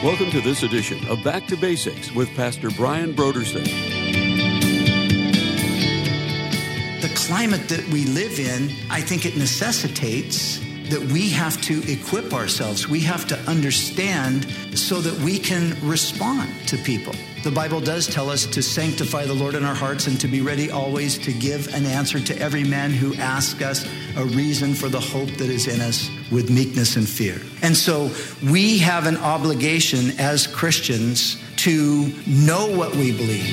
Welcome to this edition of Back to Basics with Pastor Brian Brodersen. The climate that we live in, I think it necessitates that we have to equip ourselves. We have to understand so that we can respond to people. The Bible does tell us to sanctify the Lord in our hearts and to be ready always to give an answer to every man who asks us a reason for the hope that is in us with meekness and fear. And so we have an obligation as Christians to know what we believe.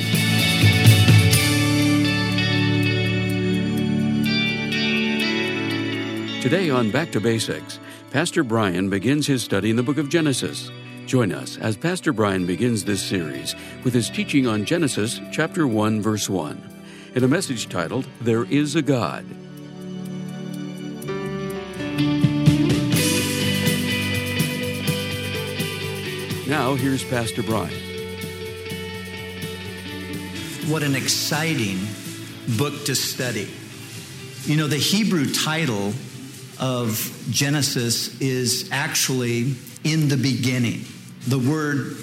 Today on Back to Basics, Pastor Brian begins his study in the book of Genesis. Join us as Pastor Brian begins this series with his teaching on Genesis chapter 1, verse 1, in a message titled, There is a God. Now, here's Pastor Brian. What an exciting book to study. You know, the Hebrew title of Genesis is actually in the beginning. The word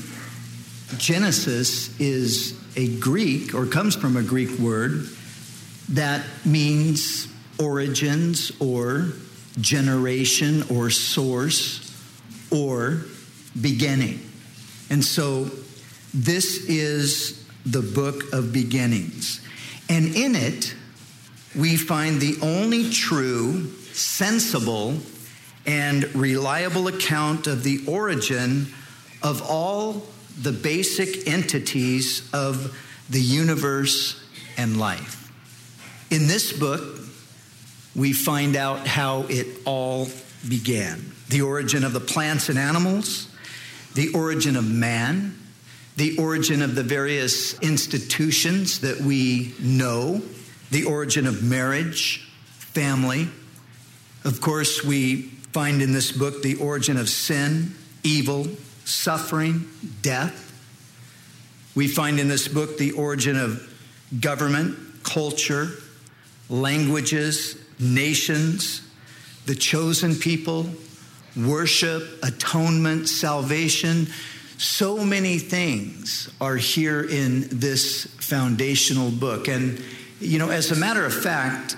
Genesis is a Greek, or comes from a Greek word that means origins or generation or source or beginning. And so this is the book of beginnings. And in it, we find the only true, sensible, and reliable account of the origin of all the basic entities of the universe and life. In this book, we find out how it all began. The origin of the plants and animals, the origin of man, the origin of the various institutions that we know, the origin of marriage, family. Of course, we find in this book the origin of sin, evil, suffering, death. We find in this book the origin of government, culture, languages, nations, the chosen people, worship, atonement, salvation. So many things are here in this foundational book. And, you know, as a matter of fact,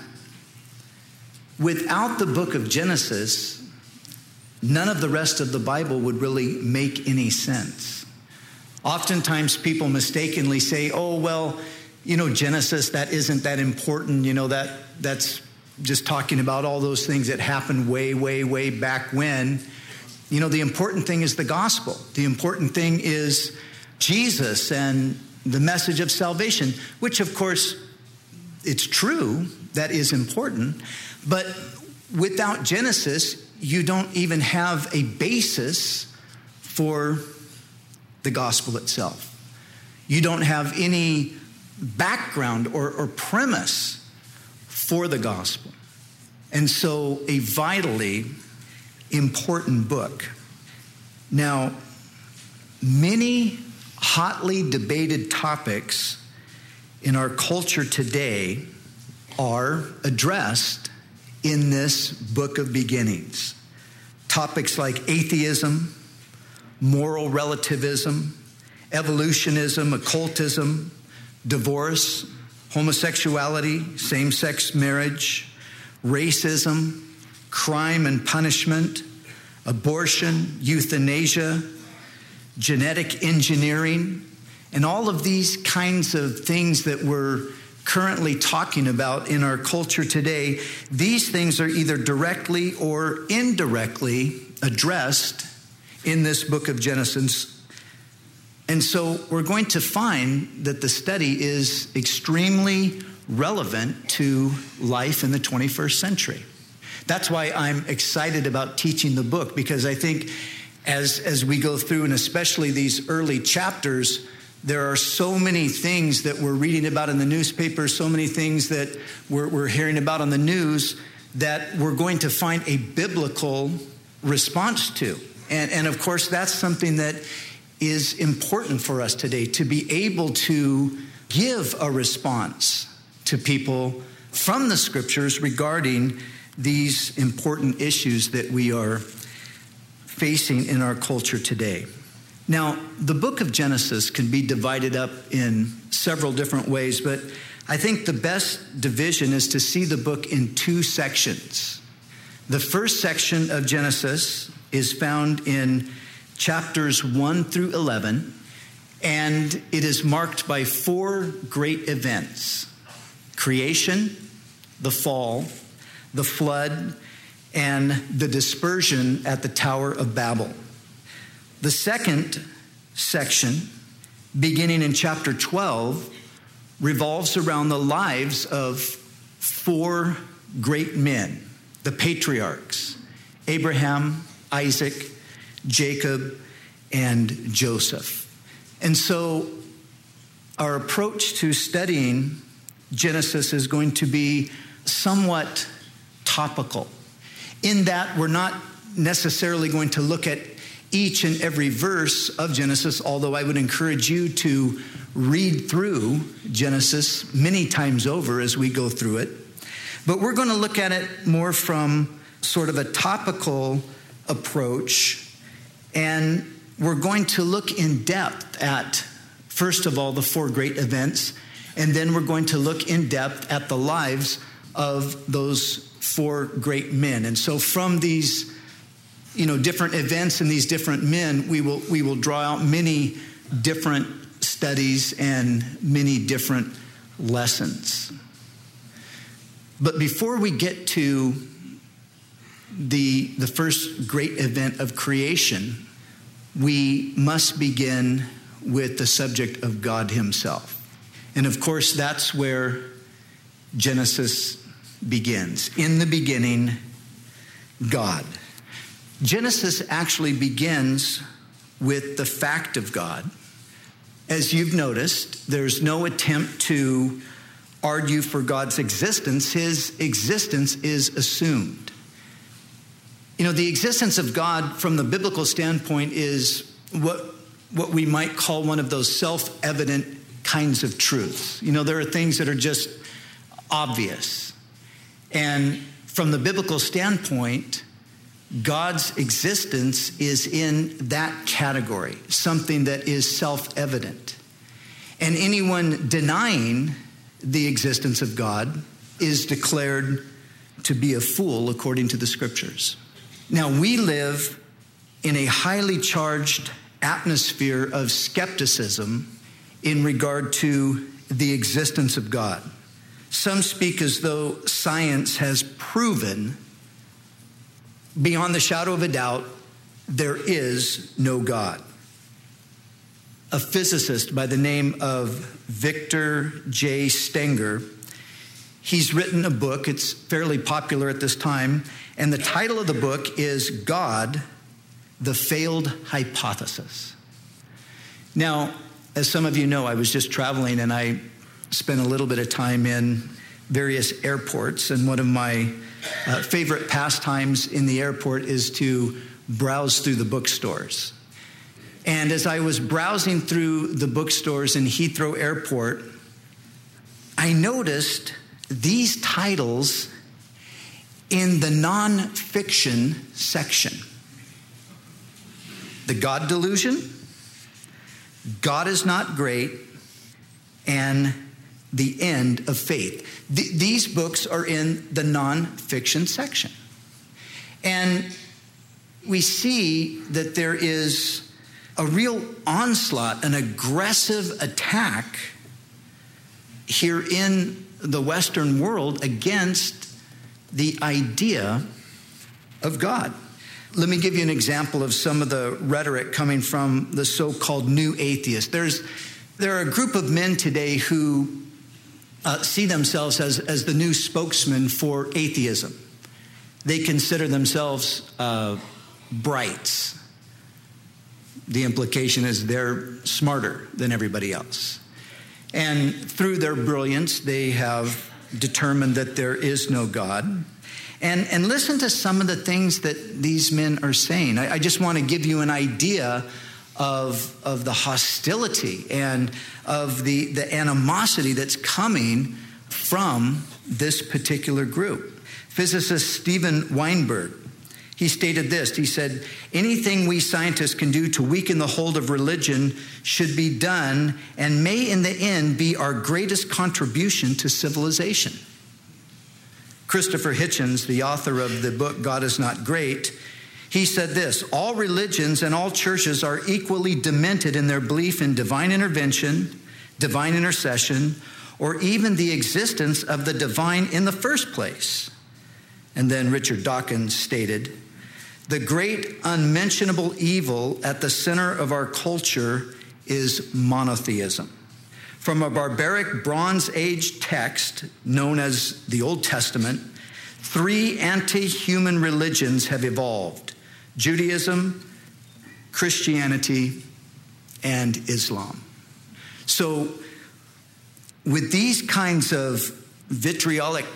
without the book of Genesis, none of the rest of the Bible would really make any sense. Oftentimes people mistakenly say, oh, well, you know, Genesis, that isn't that important. You know, that's just talking about all those things that happened way, way, way back when. You know, the important thing is the gospel. The important thing is Jesus and the message of salvation, which, of course, it's true. That is important. But without Genesis, you don't even have a basis for the gospel itself. You don't have any background or premise for the gospel. And so a vitally important book. Now, many hotly debated topics in our culture today are addressed in this book of beginnings. Topics like atheism, moral relativism, evolutionism, occultism, divorce, homosexuality, same-sex marriage, racism, crime and punishment, abortion, euthanasia, genetic engineering, and all of these kinds of things that we're currently talking about in our culture today. These things are either directly or indirectly addressed in this book of Genesis. And so we're going to find that the study is extremely relevant to life in the 21st century. That's why I'm excited about teaching the book, because I think as we go through, and especially these early chapters, there are so many things that we're reading about in the newspaper, so many things that we're hearing about on the news that we're going to find a biblical response to. And of course, that's something that is important for us today, to be able to give a response to people from the scriptures regarding these important issues that we are facing in our culture today. Now, the book of Genesis can be divided up in several different ways, but I think the best division is to see the book in two sections. The first section of Genesis is found in chapters 1 through 11, and it is marked by four great events: creation, the fall, the flood, and the dispersion at the Tower of Babel. The second section, beginning in chapter 12, revolves around the lives of four great men, the patriarchs: Abraham, Isaac, Jacob, and Joseph. And so our approach to studying Genesis is going to be somewhat topical, in that we're not necessarily going to look at each and every verse of Genesis, although I would encourage you to read through Genesis many times over as we go through it. But we're going to look at it more from sort of a topical approach, and we're going to look in depth at, first of all, the four great events, and then we're going to look in depth at the lives of those four great men. And so from these different events and these different men, we will draw out many different studies and many different lessons. But before we get to the first great event of creation, we must begin with the subject of God himself. And of course, that's where Genesis begins. In the beginning, God. Genesis actually begins with the fact of God. As you've noticed, there's no attempt to argue for God's existence. His existence is assumed. The existence of God from the biblical standpoint is what we might call one of those self-evident kinds of truths. There are things that are just obvious. And from the biblical standpoint, God's existence is in that category, something that is self-evident. And anyone denying the existence of God is declared to be a fool according to the scriptures. Now, we live in a highly charged atmosphere of skepticism in regard to the existence of God. Some speak as though science has proven beyond the shadow of a doubt there is no God. A physicist by the name of Victor J. Stenger, he's written a book. It's fairly popular at this time. And the title of the book is God, the Failed Hypothesis. Now, as some of you know, I was just traveling and I spent a little bit of time in various airports. And one of my favorite pastimes in the airport is to browse through the bookstores. And as I was browsing through the bookstores in Heathrow Airport, I noticed these titles in the nonfiction section. The God Delusion, God is Not Great, and The End of Faith. These books are in the nonfiction section. And we see that there is a real onslaught, an aggressive attack here in the Western world against the idea of God. Let me give you an example of some of the rhetoric coming from the so-called new atheists. There are a group of men today who see themselves as the new spokesman for atheism. They consider themselves brights. The implication is they're smarter than everybody else. And through their brilliance, they have determined that there is no God. And listen to some of the things that these men are saying. I just want to give you an idea of the hostility and of the animosity that's coming from this particular group. Physicist Steven Weinberg, He stated this. He said, anything we scientists can do to weaken the hold of religion should be done and may in the end be our greatest contribution to civilization. Christopher Hitchens, the author of the book God Is Not Great, he said this, all religions and all churches are equally demented in their belief in divine intervention, divine intercession, or even the existence of the divine in the first place. And then Richard Dawkins stated, the great unmentionable evil at the center of our culture is monotheism. From a barbaric Bronze Age text known as the Old Testament, 3 anti-human religions have evolved: Judaism, Christianity, and Islam. So with these kinds of vitriolic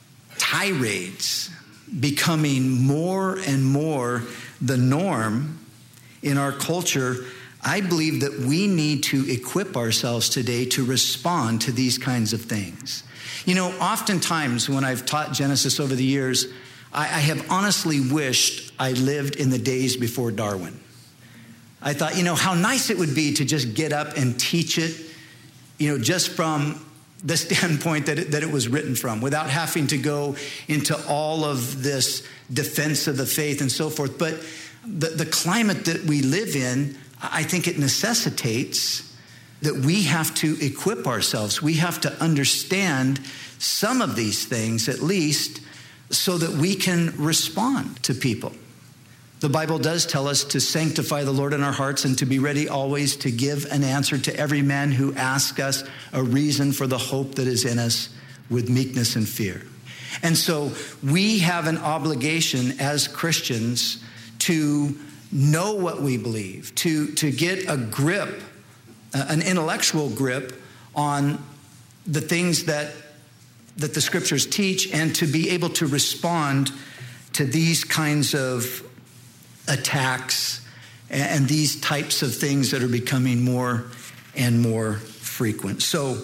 tirades becoming more and more the norm in our culture, I believe that we need to equip ourselves today to respond to these kinds of things. You know, oftentimes when I've taught Genesis over the years, I have honestly wished I lived in the days before Darwin. I thought, how nice it would be to just get up and teach it, just from the standpoint that it was written from, without having to go into all of this defense of the faith and so forth. But the climate that we live in, I think it necessitates that we have to equip ourselves. We have to understand some of these things, at least, so that we can respond to people. The Bible does tell us to sanctify the Lord in our hearts and to be ready always to give an answer to every man who asks us a reason for the hope that is in us with meekness and fear. And so we have an obligation as Christians to know what we believe, to get a grip, an intellectual grip on the things that the scriptures teach, and to be able to respond to these kinds of attacks and these types of things that are becoming more and more frequent. So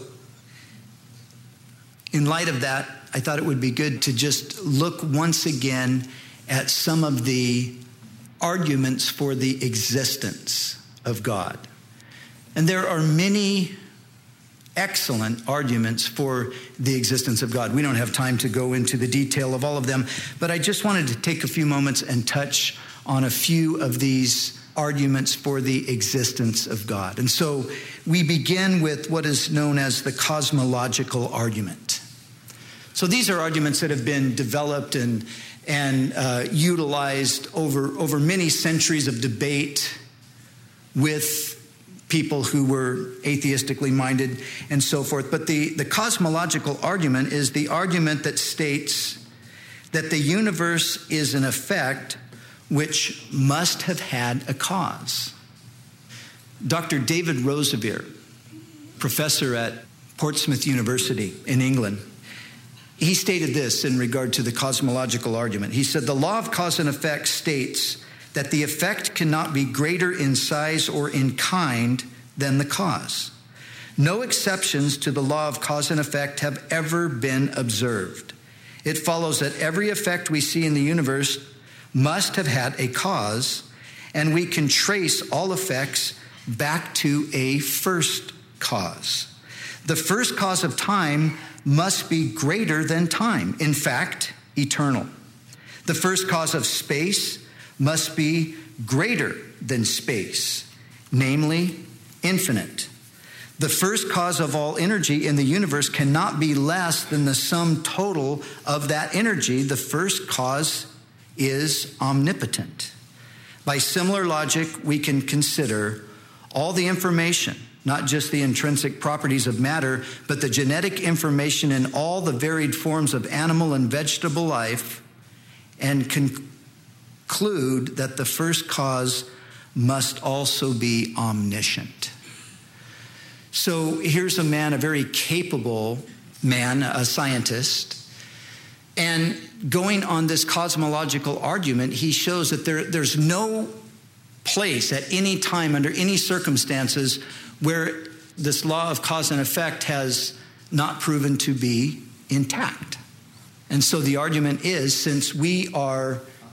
in light of that, I thought it would be good to just look once again at some of the arguments for the existence of God. And there are many excellent arguments for the existence of God. We don't have time to go into the detail of all of them, but I just wanted to take a few moments and touch on a few of these arguments for the existence of God. And so we begin with what is known as the cosmological argument. So these are arguments that have been developed and utilized over many centuries of debate with people who were atheistically minded and so forth. But the cosmological argument is the argument that states that the universe is an effect which must have had a cause. Dr. David Rosevere, professor at Portsmouth University in England, he stated this in regard to the cosmological argument. He said, the law of cause and effect states that the effect cannot be greater in size or in kind than the cause. No exceptions to the law of cause and effect have ever been observed. It follows that every effect we see in the universe must have had a cause, and we can trace all effects back to a first cause. The first cause of time must be greater than time, in fact, eternal. The first cause of space must be greater than space, namely infinite. The first cause of all energy in the universe cannot be less than the sum total of that energy. The first cause is omnipotent. By similar logic, we can consider all the information, not just the intrinsic properties of matter, but the genetic information in all the varied forms of animal and vegetable life, and conclude that the first cause must also be omniscient. So here's a man, a very capable man, a scientist, and going on this cosmological argument, he shows that there's no place at any time, under any circumstances, where this law of cause and effect has not proven to be intact. And so the argument is, since we are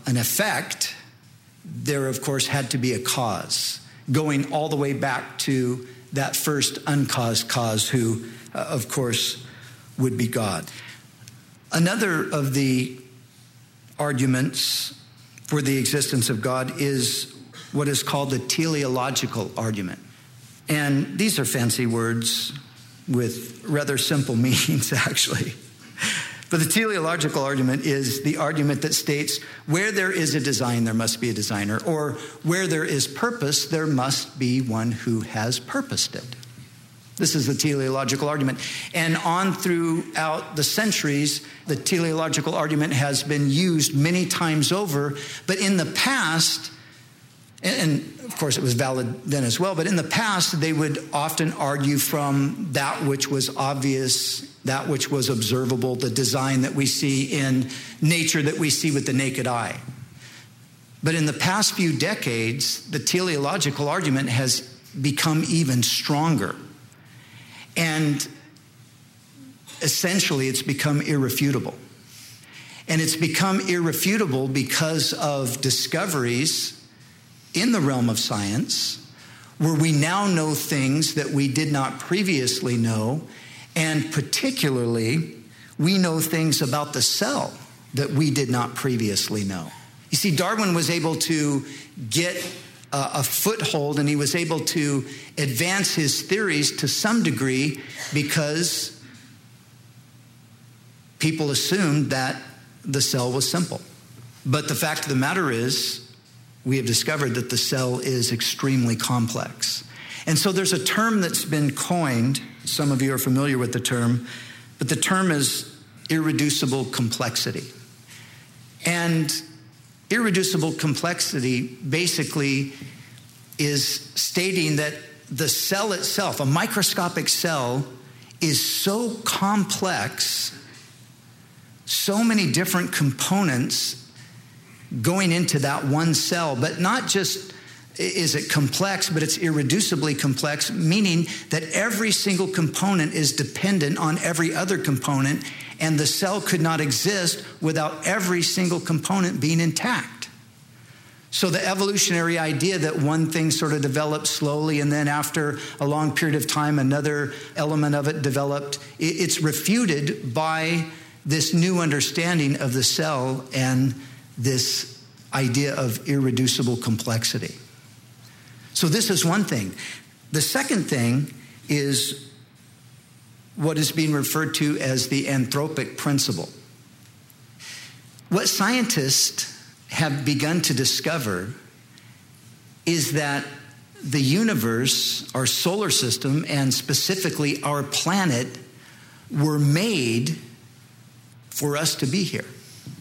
an effect, there, of course, had to be a cause, going all the way back to that first uncaused cause, who, of course, would be God. Another of the arguments for the existence of God is what is called the teleological argument. And these are fancy words with rather simple meanings, actually. But the teleological argument is the argument that states where there is a design, there must be a designer, or where there is purpose, there must be one who has purposed it. This is the teleological argument. And on throughout the centuries, the teleological argument has been used many times over. But in the past, and of course it was valid then as well, but in the past they would often argue from that which was obvious, that which was observable, the design that we see in nature that we see with the naked eye. But in the past few decades, the teleological argument has become even stronger. And essentially, it's become irrefutable. And it's become irrefutable because of discoveries in the realm of science, where we now know things that we did not previously know. And particularly, we know things about the cell that we did not previously know. You see, Darwin was able to get a foothold, and he was able to advance his theories to some degree because people assumed that the cell was simple. But the fact of the matter is, we have discovered that the cell is extremely complex. And so there's a term that's been coined. Some of you are familiar with the term, but the term is irreducible complexity. And irreducible complexity basically is stating that the cell itself, a microscopic cell, is so complex, so many different components going into that one cell, but not just is it complex, but it's irreducibly complex, meaning that every single component is dependent on every other component, and the cell could not exist without every single component being intact. So the evolutionary idea that one thing sort of developed slowly, and then after a long period of time, another element of it developed, it's refuted by this new understanding of the cell and this idea of irreducible complexity. So this is one thing. The second thing is what is being referred to as the anthropic principle. What scientists have begun to discover is that the universe, our solar system, and specifically our planet, were made for us to be here.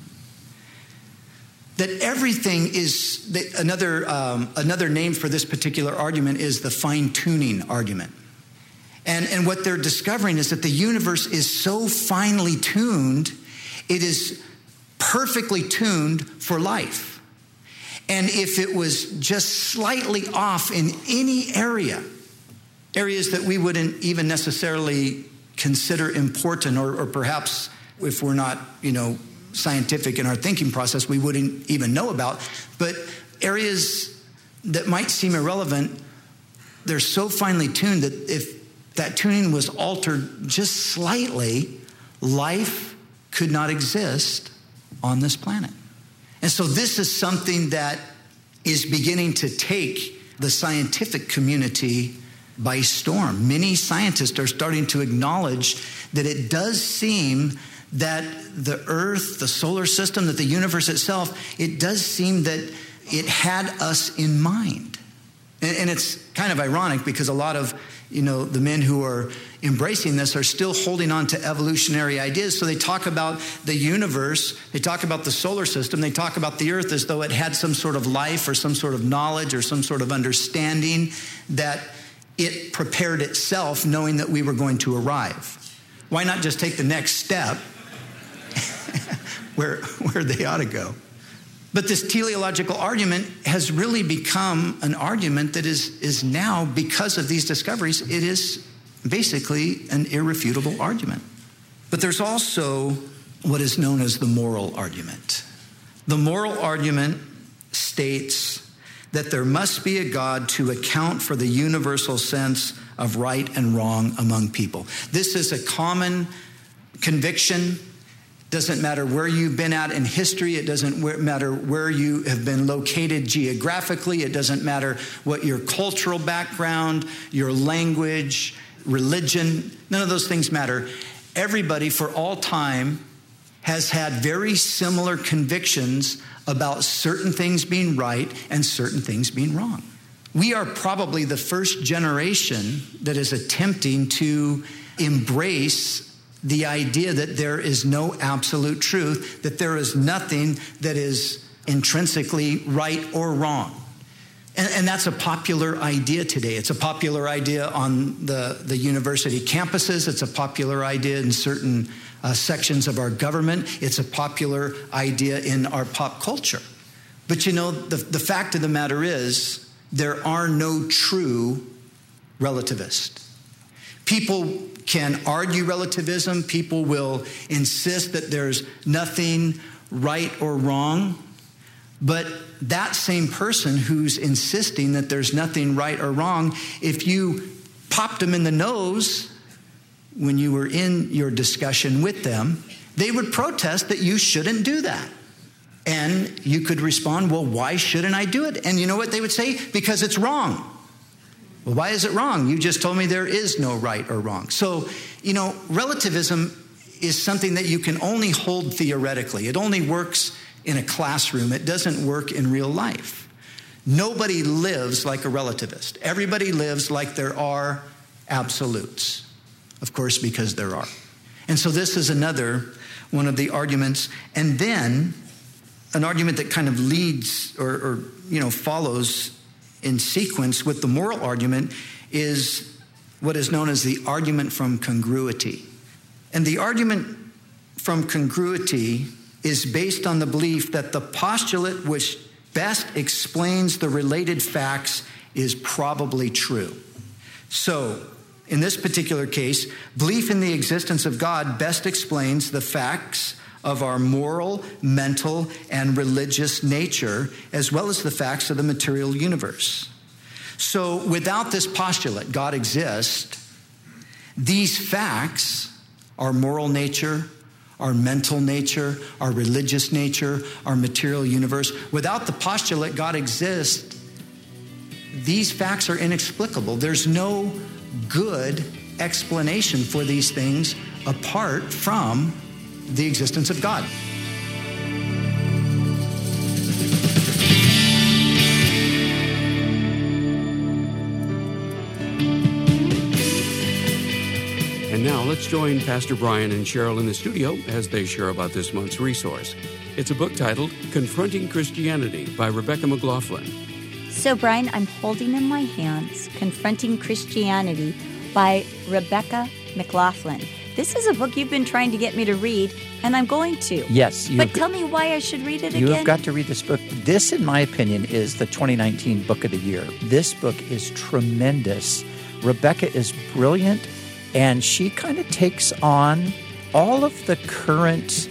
That everything is, another name for this particular argument is the fine-tuning argument. And what they're discovering is that the universe is so finely tuned, it is perfectly tuned for life. And if it was just slightly off in any areas that we wouldn't even necessarily consider important, or perhaps if we're not, scientific in our thinking process, we wouldn't even know about, but areas that might seem irrelevant, they're so finely tuned that if that tuning was altered just slightly, life could not exist on this planet. And so this is something that is beginning to take the scientific community by storm. Many scientists are starting to acknowledge that it does seem that the Earth, the solar system, that the universe itself, it does seem that it had us in mind. And it's kind of ironic because a lot of, the men who are embracing this are still holding on to evolutionary ideas. So they talk about the universe, they talk about the solar system, they talk about the Earth as though it had some sort of life or some sort of knowledge or some sort of understanding that it prepared itself knowing that we were going to arrive. Why not just take the next step where they ought to go? But this teleological argument has really become an argument that is now, because of these discoveries, it is basically an irrefutable argument. But there's also what is known as the moral argument. The moral argument states that there must be a God to account for the universal sense of right and wrong among people. This is a common conviction. Doesn't matter where you've been at in history. It doesn't matter where you have been located geographically. It doesn't matter what your cultural background, your language, religion. None of those things matter. Everybody for all time has had very similar convictions about certain things being right and certain things being wrong. We are probably the first generation that is attempting to embrace the idea that there is no absolute truth, that there is nothing that is intrinsically right or wrong. And that's a popular idea today. It's a popular idea on the university campuses. It's a popular idea in certain sections of our government. It's a popular idea in our pop culture. But you know, the fact of the matter is, there are no true relativists. People can argue relativism. People will insist that there's nothing right or wrong. But that same person who's insisting that there's nothing right or wrong, if you popped them in the nose when you were in your discussion with them, they would protest that you shouldn't do that. And you could respond, well, why shouldn't I do it? And you know what they would say? Because it's wrong. Well, why is it wrong? You just told me there is no right or wrong. So, you know, relativism is something that you can only hold theoretically. It only works in a classroom. It doesn't work in real life. Nobody lives like a relativist. Everybody lives like there are absolutes. Of course, because there are. And so this is another one of the arguments. And then an argument that kind of leads or follows in sequence with the moral argument is what is known as the argument from congruity. And the argument from congruity is based on the belief that the postulate which best explains the related facts is probably true. So, in this particular case, belief in the existence of God best explains the facts of our moral, mental, and religious nature, as well as the facts of the material universe. So without this postulate, God exists, these facts, our moral nature, our mental nature, our religious nature, our material universe, without the postulate God exists, these facts are inexplicable. There's no good explanation for these things apart from the existence of God. And now let's join Pastor Brian and Cheryl in the studio as they share about this month's resource. It's a book titled Confronting Christianity by Rebecca McLaughlin. So, Brian, I'm holding in my hands Confronting Christianity by Rebecca McLaughlin. This is a book you've been trying to get me to read, and I'm going to. Yes. But tell me why I should read it again. You have got to read this book. This, in my opinion, is the 2019 Book of the Year. This book is tremendous. Rebecca is brilliant, and she kind of takes on all of the current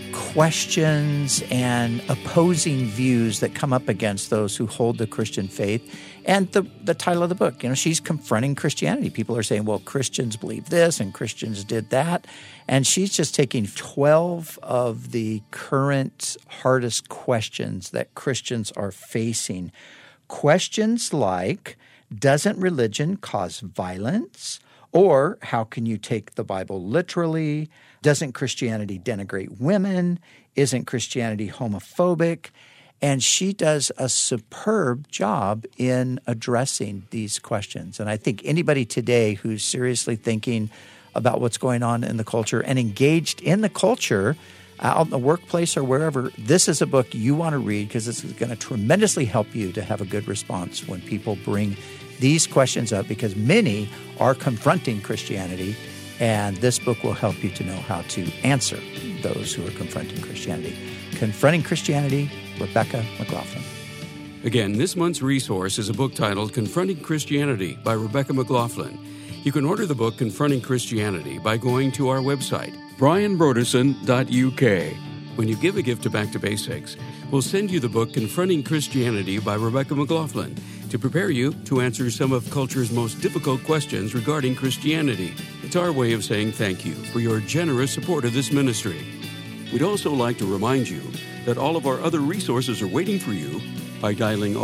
questions and opposing views that come up against those who hold the Christian faith. And the title of the book, she's confronting Christianity. People are saying, well, Christians believe this and Christians did that. And she's just taking 12 of the current hardest questions that Christians are facing. Questions like, doesn't religion cause violence? Or how can you take the Bible literally? Doesn't Christianity denigrate women? Isn't Christianity homophobic? And she does a superb job in addressing these questions. And I think anybody today who's seriously thinking about what's going on in the culture and engaged in the culture out in the workplace or wherever, this is a book you want to read because this is going to tremendously help you to have a good response when people bring these questions up, because many are confronting Christianity, and this book will help you to know how to answer those who are confronting Christianity. Confronting Christianity, Rebecca McLaughlin. Again, this month's resource is a book titled Confronting Christianity by Rebecca McLaughlin. You can order the book Confronting Christianity by going to our website, brianbroderson.uk. When you give a gift to Back to Basics, We'll send you the book Confronting Christianity by Rebecca McLaughlin to prepare you to answer some of culture's most difficult questions regarding Christianity. It's our way of saying thank you for your generous support of this ministry. We'd also like to remind you that all of our other resources are waiting for you by dialing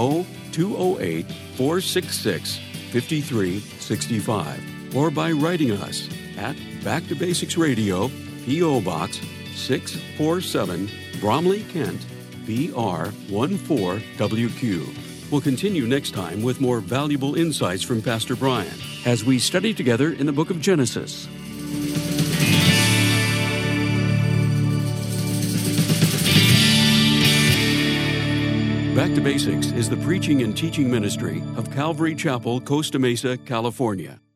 0208-466-5365 or by writing us at Back to Basics Radio, P.O. Box 647, Bromley, Kent, BR 14WQ. We'll continue next time with more valuable insights from Pastor Brian as we study together in the book of Genesis. Back to Basics is the preaching and teaching ministry of Calvary Chapel, Costa Mesa, California.